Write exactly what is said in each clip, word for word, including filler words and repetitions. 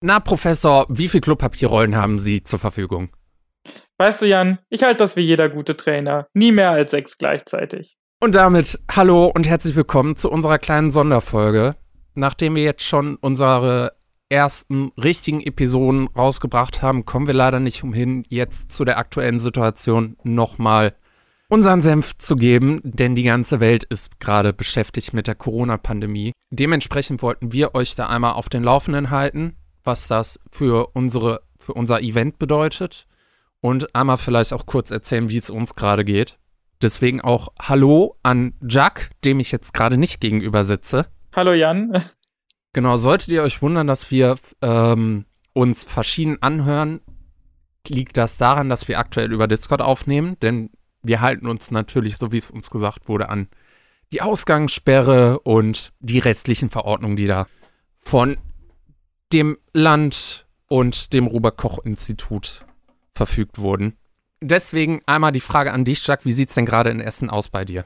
Na, Professor, wie viel Klopapierrollen haben Sie zur Verfügung? Weißt du, Jan, ich halte das wie jeder gute Trainer. Nie mehr als sechs gleichzeitig. Und damit hallo und herzlich willkommen zu unserer kleinen Sonderfolge. Nachdem wir jetzt schon unsere ersten richtigen Episoden rausgebracht haben, kommen wir leider nicht umhin, jetzt zu der aktuellen Situation nochmal unseren Senf zu geben, denn die ganze Welt ist gerade beschäftigt mit der Corona-Pandemie. Dementsprechend wollten wir euch da einmal auf den Laufenden halten, was das für unsere, für unser Event bedeutet und einmal vielleicht auch kurz erzählen, wie es uns gerade geht. Deswegen auch Hallo an Jack, dem ich jetzt gerade nicht gegenüber sitze. Hallo Jan. Genau, solltet ihr euch wundern, dass wir ähm, uns verschieden anhören, liegt das daran, dass wir aktuell über Discord aufnehmen, denn wir halten uns natürlich, so wie es uns gesagt wurde, an die Ausgangssperre und die restlichen Verordnungen, die da von dem Land und dem Robert-Koch-Institut verfügt wurden. Deswegen einmal die Frage an dich, Jack, wie sieht es denn gerade in Essen aus bei dir?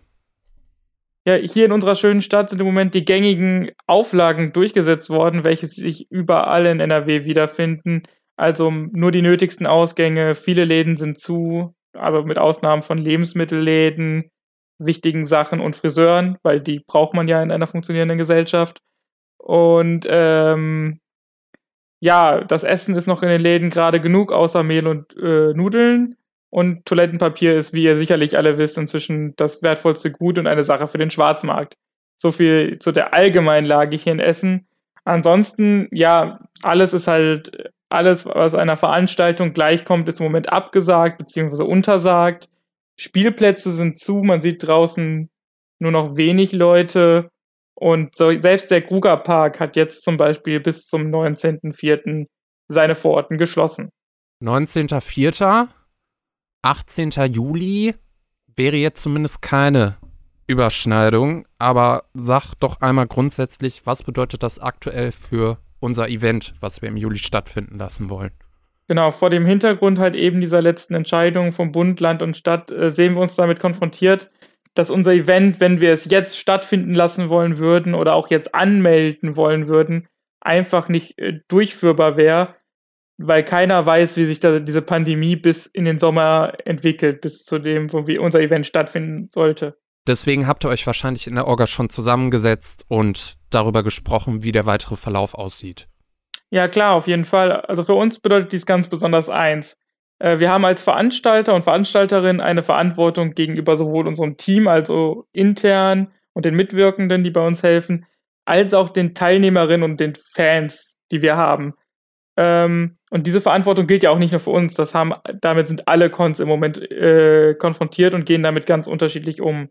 Ja, hier in unserer schönen Stadt sind im Moment die gängigen Auflagen durchgesetzt worden, welche sich überall in N R W wiederfinden. Also nur die nötigsten Ausgänge, viele Läden sind zu, also mit Ausnahmen von Lebensmittelläden, wichtigen Sachen und Friseuren, weil die braucht man ja in einer funktionierenden Gesellschaft. Und ähm, ja, das Essen ist noch in den Läden gerade genug, außer Mehl und äh, Nudeln. Und Toilettenpapier ist, wie ihr sicherlich alle wisst, inzwischen das wertvollste Gut und eine Sache für den Schwarzmarkt. So viel zu der allgemeinen Lage hier in Essen. Ansonsten, ja, alles ist halt, alles, was einer Veranstaltung gleichkommt, ist im Moment abgesagt bzw. untersagt. Spielplätze sind zu, man sieht draußen nur noch wenig Leute. Und so, selbst der Krugerpark hat jetzt zum Beispiel bis zum neunzehnten vierten seine Pforten geschlossen. neunzehnten vierten achtzehnten Juli wäre jetzt zumindest keine Überschneidung, aber sag doch einmal grundsätzlich, was bedeutet das aktuell für unser Event, was wir im Juli stattfinden lassen wollen? Genau, vor dem Hintergrund halt eben dieser letzten Entscheidung vom Bund, Land und Stadt äh, sehen wir uns damit konfrontiert, dass unser Event, wenn wir es jetzt stattfinden lassen wollen würden oder auch jetzt anmelden wollen würden, einfach nicht äh, durchführbar wäre, weil keiner weiß, wie sich da diese Pandemie bis in den Sommer entwickelt, bis zu dem, wo wir unser Event stattfinden sollte. Deswegen habt ihr euch wahrscheinlich in der Orga schon zusammengesetzt und darüber gesprochen, wie der weitere Verlauf aussieht. Ja, klar, auf jeden Fall. Also für uns bedeutet dies ganz besonders eins. Äh, wir haben als Veranstalter und Veranstalterin eine Verantwortung gegenüber sowohl unserem Team, also intern und den Mitwirkenden, die bei uns helfen, als auch den Teilnehmerinnen und den Fans, die wir haben. Ähm, und diese Verantwortung gilt ja auch nicht nur für uns. Das haben, damit sind alle Cons im Moment äh, konfrontiert und gehen damit ganz unterschiedlich um.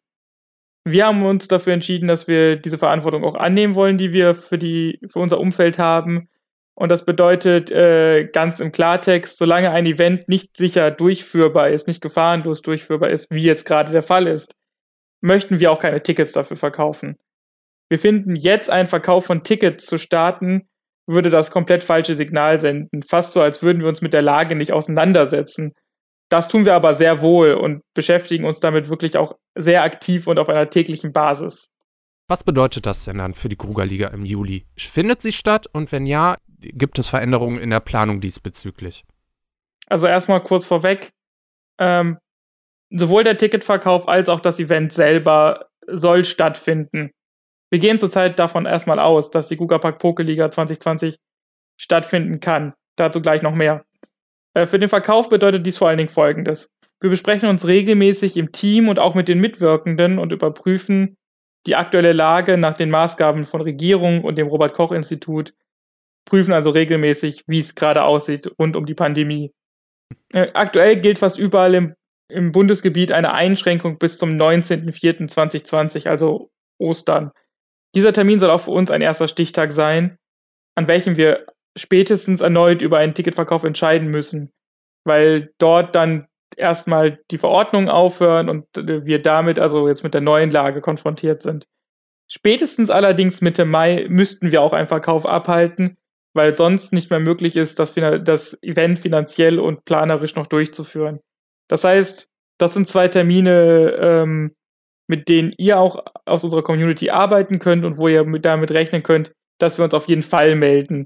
Wir haben uns dafür entschieden, dass wir diese Verantwortung auch annehmen wollen, die wir für die für unser Umfeld haben. Und das bedeutet äh, ganz im Klartext, solange ein Event nicht sicher durchführbar ist, nicht gefahrenlos durchführbar ist, wie jetzt gerade der Fall ist, möchten wir auch keine Tickets dafür verkaufen. Wir finden, jetzt einen Verkauf von Tickets zu starten, würde das komplett falsche Signal senden. Fast so, als würden wir uns mit der Lage nicht auseinandersetzen. Das tun wir aber sehr wohl und beschäftigen uns damit wirklich auch sehr aktiv und auf einer täglichen Basis. Was bedeutet das denn dann für die Krugerliga im Juli? Findet sie statt und wenn ja, gibt es Veränderungen in der Planung diesbezüglich? Also erstmal kurz vorweg, ähm, sowohl der Ticketverkauf als auch das Event selber soll stattfinden. Wir gehen zurzeit davon erstmal aus, dass die Krugerpark Pokéliga zwanzig zwanzig stattfinden kann. Dazu gleich noch mehr. Äh, für den Verkauf bedeutet dies vor allen Dingen Folgendes. Wir besprechen uns regelmäßig im Team und auch mit den Mitwirkenden und überprüfen die aktuelle Lage nach den Maßgaben von Regierung und dem Robert-Koch-Institut, prüfen also regelmäßig, wie es gerade aussieht rund um die Pandemie. Äh, aktuell gilt fast überall im, im Bundesgebiet eine Einschränkung bis zum neunzehnten vierten zweitausendzwanzig, also Ostern. Dieser Termin soll auch für uns ein erster Stichtag sein, an welchem wir spätestens erneut über einen Ticketverkauf entscheiden müssen, weil dort dann erstmal die Verordnungen aufhören und wir damit also jetzt mit der neuen Lage konfrontiert sind. Spätestens allerdings Mitte Mai müssten wir auch einen Verkauf abhalten, weil sonst nicht mehr möglich ist, das, das Event finanziell und planerisch noch durchzuführen. Das heißt, das sind zwei Termine, ähm, mit denen ihr auch aus unserer Community arbeiten könnt und wo ihr mit, damit rechnen könnt, dass wir uns auf jeden Fall melden.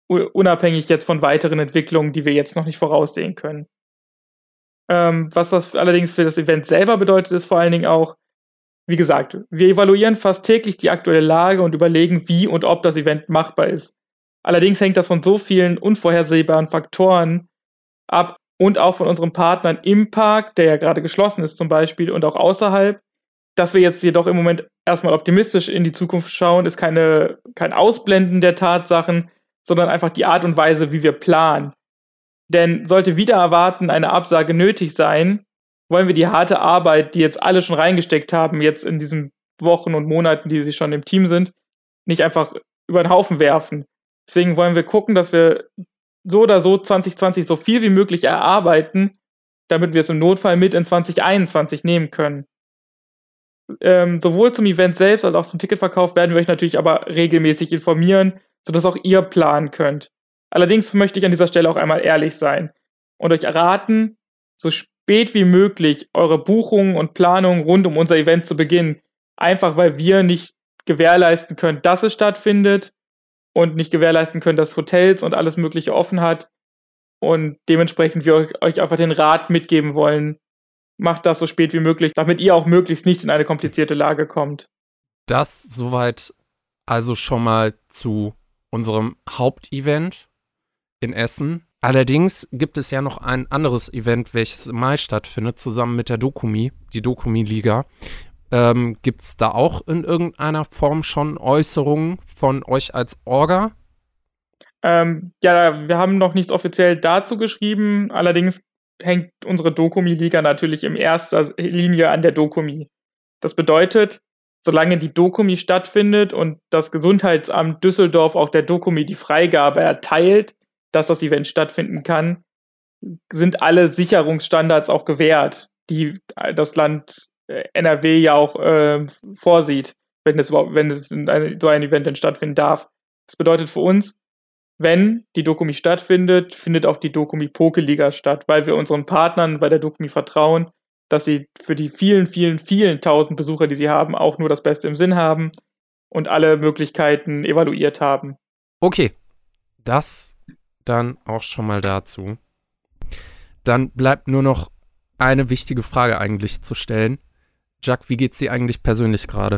unabhängig jetzt von weiteren Entwicklungen, die wir jetzt noch nicht voraussehen können. Ähm, was das allerdings für das Event selber bedeutet, ist vor allen Dingen auch, wie gesagt, wir evaluieren fast täglich die aktuelle Lage und überlegen, wie und ob das Event machbar ist. Allerdings hängt das von so vielen unvorhersehbaren Faktoren ab und auch von unseren Partnern im Park, der ja gerade geschlossen ist zum Beispiel, und auch außerhalb. Dass wir jetzt jedoch im Moment erstmal optimistisch in die Zukunft schauen, ist keine, kein Ausblenden der Tatsachen, sondern einfach die Art und Weise, wie wir planen. Denn sollte wieder erwarten eine Absage nötig sein, wollen wir die harte Arbeit, die jetzt alle schon reingesteckt haben, jetzt in diesen Wochen und Monaten, die sie schon im Team sind, nicht einfach über den Haufen werfen. Deswegen wollen wir gucken, dass wir so oder so zwanzig zwanzig so viel wie möglich erarbeiten, damit wir es im Notfall mit in zwanzig einundzwanzig nehmen können. Ähm, sowohl zum Event selbst als auch zum Ticketverkauf werden wir euch natürlich aber regelmäßig informieren, sodass auch ihr planen könnt. Allerdings möchte ich an dieser Stelle auch einmal ehrlich sein und euch raten, so spät wie möglich eure Buchungen und Planungen rund um unser Event zu beginnen. Einfach weil wir nicht gewährleisten können, dass es stattfindet und nicht gewährleisten können, dass Hotels und alles Mögliche offen hat. Und dementsprechend wir euch einfach den Rat mitgeben wollen, macht das so spät wie möglich, damit ihr auch möglichst nicht in eine komplizierte Lage kommt. Das soweit also schon mal zu unserem Hauptevent in Essen. Allerdings gibt es ja noch ein anderes Event, welches im Mai stattfindet, zusammen mit der Dokumi, die Dokumi-Liga. Ähm, gibt es da auch in irgendeiner Form schon Äußerungen von euch als Orga? Ähm, ja, wir haben noch nichts offiziell dazu geschrieben, allerdings hängt unsere Dokumi-Liga natürlich in erster Linie an der Dokumi. Das bedeutet, solange die Dokumi stattfindet und das Gesundheitsamt Düsseldorf auch der Dokumi die Freigabe erteilt, dass das Event stattfinden kann, sind alle Sicherungsstandards auch gewährt, die das Land N R W ja auch äh, vorsieht, wenn es, wenn es ein, so ein Event denn stattfinden darf. Das bedeutet für uns, wenn die Dokumi stattfindet, findet auch die Dokumi-Poke-Liga statt, weil wir unseren Partnern bei der Dokumi vertrauen, dass sie für die vielen, vielen, vielen tausend Besucher, die sie haben, auch nur das Beste im Sinn haben und alle Möglichkeiten evaluiert haben. Okay, das dann auch schon mal dazu. Dann bleibt nur noch eine wichtige Frage eigentlich zu stellen. Jack, wie geht's dir eigentlich persönlich gerade?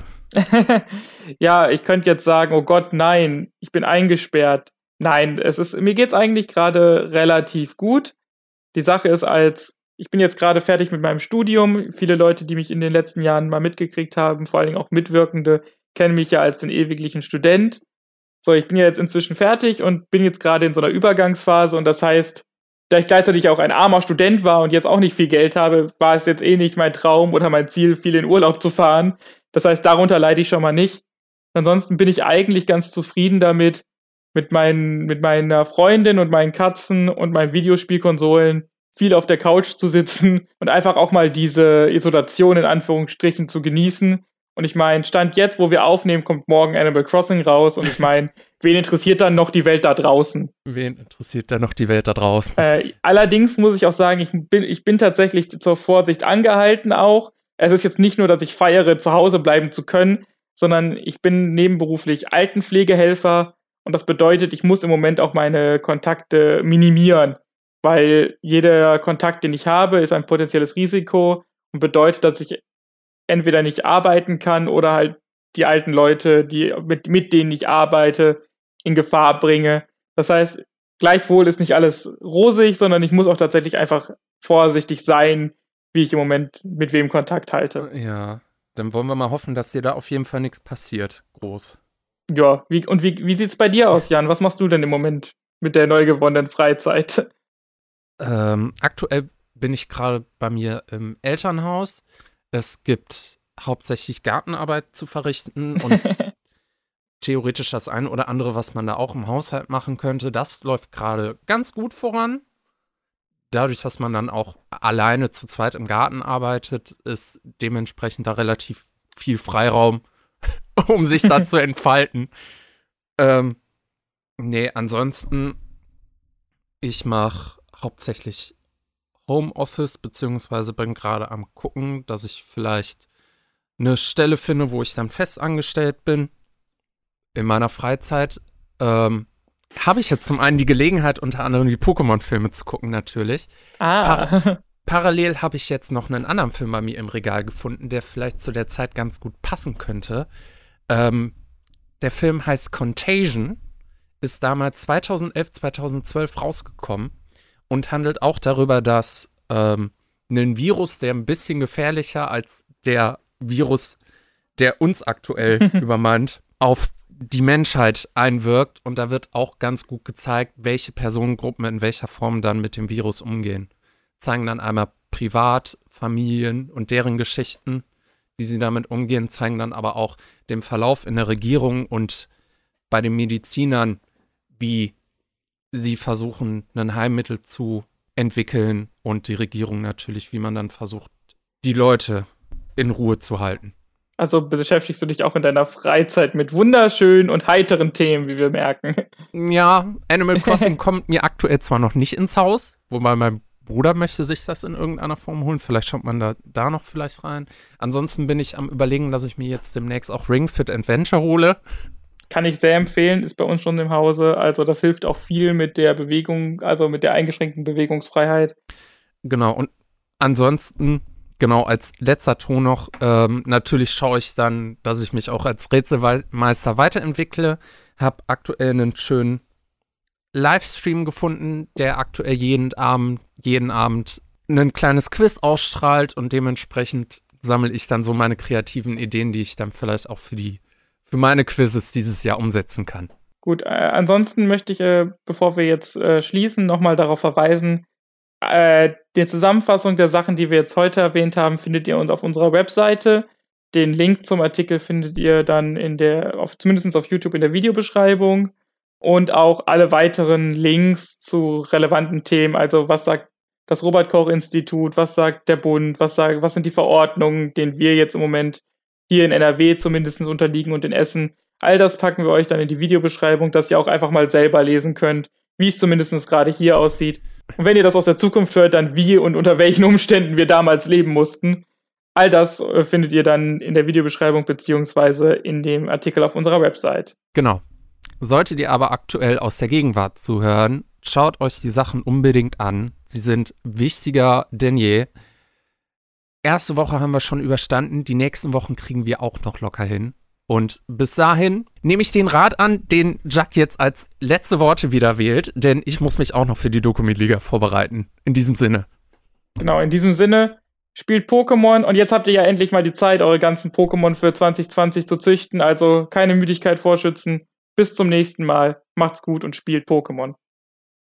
Ja, ich könnte jetzt sagen, oh Gott, nein, ich bin eingesperrt. Nein, es ist, mir geht's eigentlich gerade relativ gut. Die Sache ist, als ich bin jetzt gerade fertig mit meinem Studium. Viele Leute, die mich in den letzten Jahren mal mitgekriegt haben, vor allen Dingen auch Mitwirkende, kennen mich ja als den ewiglichen Student. So, ich bin ja jetzt inzwischen fertig und bin jetzt gerade in so einer Übergangsphase und das heißt, da ich gleichzeitig auch ein armer Student war und jetzt auch nicht viel Geld habe, war es jetzt eh nicht mein Traum oder mein Ziel, viel in Urlaub zu fahren. Das heißt, darunter leide ich schon mal nicht. Ansonsten bin ich eigentlich ganz zufrieden damit, mit, meinen, mit meiner Freundin und meinen Katzen und meinen Videospielkonsolen viel auf der Couch zu sitzen und einfach auch mal diese Isolation in Anführungsstrichen zu genießen. Und ich meine, Stand jetzt, wo wir aufnehmen, kommt morgen Animal Crossing raus. Und ich meine, wen interessiert dann noch die Welt da draußen? Wen interessiert dann noch die Welt da draußen? Äh, allerdings muss ich auch sagen, ich bin, ich bin tatsächlich zur Vorsicht angehalten auch. Es ist jetzt nicht nur, dass ich feiere, zu Hause bleiben zu können, sondern ich bin nebenberuflich Altenpflegehelfer. Und das bedeutet, ich muss im Moment auch meine Kontakte minimieren. Weil jeder Kontakt, den ich habe, ist ein potenzielles Risiko und bedeutet, dass ich entweder nicht arbeiten kann oder halt die alten Leute, die mit, mit denen ich arbeite, in Gefahr bringe. Das heißt, gleichwohl ist nicht alles rosig, sondern ich muss auch tatsächlich einfach vorsichtig sein, wie ich im Moment mit wem Kontakt halte. Ja, dann wollen wir mal hoffen, dass dir da auf jeden Fall nichts passiert, groß. Ja, wie, und wie, wie sieht's bei dir aus, Jan? Was machst du denn im Moment mit der neu gewonnenen Freizeit? Ähm, aktuell bin ich gerade bei mir im Elternhaus. Es gibt hauptsächlich Gartenarbeit zu verrichten und theoretisch das eine oder andere, was man da auch im Haushalt machen könnte. Das läuft gerade ganz gut voran. Dadurch, dass man dann auch alleine zu zweit im Garten arbeitet, ist dementsprechend da relativ viel Freiraum, um sich da zu entfalten. Ähm, nee, ansonsten, ich mache hauptsächlich Homeoffice, beziehungsweise bin gerade am gucken, dass ich vielleicht eine Stelle finde, wo ich dann fest angestellt bin in meiner Freizeit. Ähm, habe ich jetzt zum einen die Gelegenheit, unter anderem die Pokémon-Filme zu gucken, natürlich. Ah. Par- parallel habe ich jetzt noch einen anderen Film bei mir im Regal gefunden, der vielleicht zu der Zeit ganz gut passen könnte. Ähm, der Film heißt Contagion, ist damals zweitausendelf, zweitausendzwölf rausgekommen und handelt auch darüber, dass ähm, ein Virus, der ein bisschen gefährlicher als der Virus, der uns aktuell übermannt, auf die Menschheit einwirkt. Und da wird auch ganz gut gezeigt, welche Personengruppen in welcher Form dann mit dem Virus umgehen. Zeigen dann einmal privat, Familien und deren Geschichten, wie sie damit umgehen, zeigen dann aber auch den Verlauf in der Regierung und bei den Medizinern, wie sie versuchen, ein Heilmittel zu entwickeln und die Regierung natürlich, wie man dann versucht, die Leute in Ruhe zu halten. Also beschäftigst du dich auch in deiner Freizeit mit wunderschönen und heiteren Themen, wie wir merken. Ja, Animal Crossing kommt mir aktuell zwar noch nicht ins Haus, wobei mein Bruder möchte sich das in irgendeiner Form holen. Vielleicht schaut man da, da noch vielleicht rein. Ansonsten bin ich am Überlegen, dass ich mir jetzt demnächst auch Ring Fit Adventure hole. Kann ich sehr empfehlen, ist bei uns schon im Hause. Also das hilft auch viel mit der Bewegung, also mit der eingeschränkten Bewegungsfreiheit. Genau, und ansonsten, genau, als letzter Ton noch, ähm, natürlich schaue ich dann, dass ich mich auch als Rätselmeister weiterentwickle. Habe aktuell einen schönen Livestream gefunden, der aktuell jeden Abend, jeden Abend ein kleines Quiz ausstrahlt und dementsprechend sammle ich dann so meine kreativen Ideen, die ich dann vielleicht auch für die für meine Quizzes dieses Jahr umsetzen kann. Gut, äh, ansonsten möchte ich, äh, bevor wir jetzt äh, schließen, nochmal darauf verweisen, äh, die Zusammenfassung der Sachen, die wir jetzt heute erwähnt haben, findet ihr uns auf unserer Webseite. Den Link zum Artikel findet ihr dann in der, auf, zumindest auf YouTube in der Videobeschreibung und auch alle weiteren Links zu relevanten Themen, also was sagt das Robert-Koch-Institut, was sagt der Bund, was, sagt, was sind die Verordnungen, denen wir jetzt im Moment hier in N R W zumindest unterliegen und in Essen. All das packen wir euch dann in die Videobeschreibung, dass ihr auch einfach mal selber lesen könnt, wie es zumindest gerade hier aussieht. Und wenn ihr das aus der Zukunft hört, dann wie und unter welchen Umständen wir damals leben mussten. All das äh, findet ihr dann in der Videobeschreibung beziehungsweise in dem Artikel auf unserer Website. Genau. Solltet ihr aber aktuell aus der Gegenwart zuhören, schaut euch die Sachen unbedingt an. Sie sind wichtiger denn je. Erste Woche haben wir schon überstanden, die nächsten Wochen kriegen wir auch noch locker hin. Und bis dahin nehme ich den Rat an, den Jack jetzt als letzte Worte wieder wählt, denn ich muss mich auch noch für die Dokumi-Liga vorbereiten. In diesem Sinne. Genau, in diesem Sinne, spielt Pokémon und jetzt habt ihr ja endlich mal die Zeit, eure ganzen Pokémon für zwanzig zwanzig zu züchten, also keine Müdigkeit vorschützen. Bis zum nächsten Mal, macht's gut und spielt Pokémon.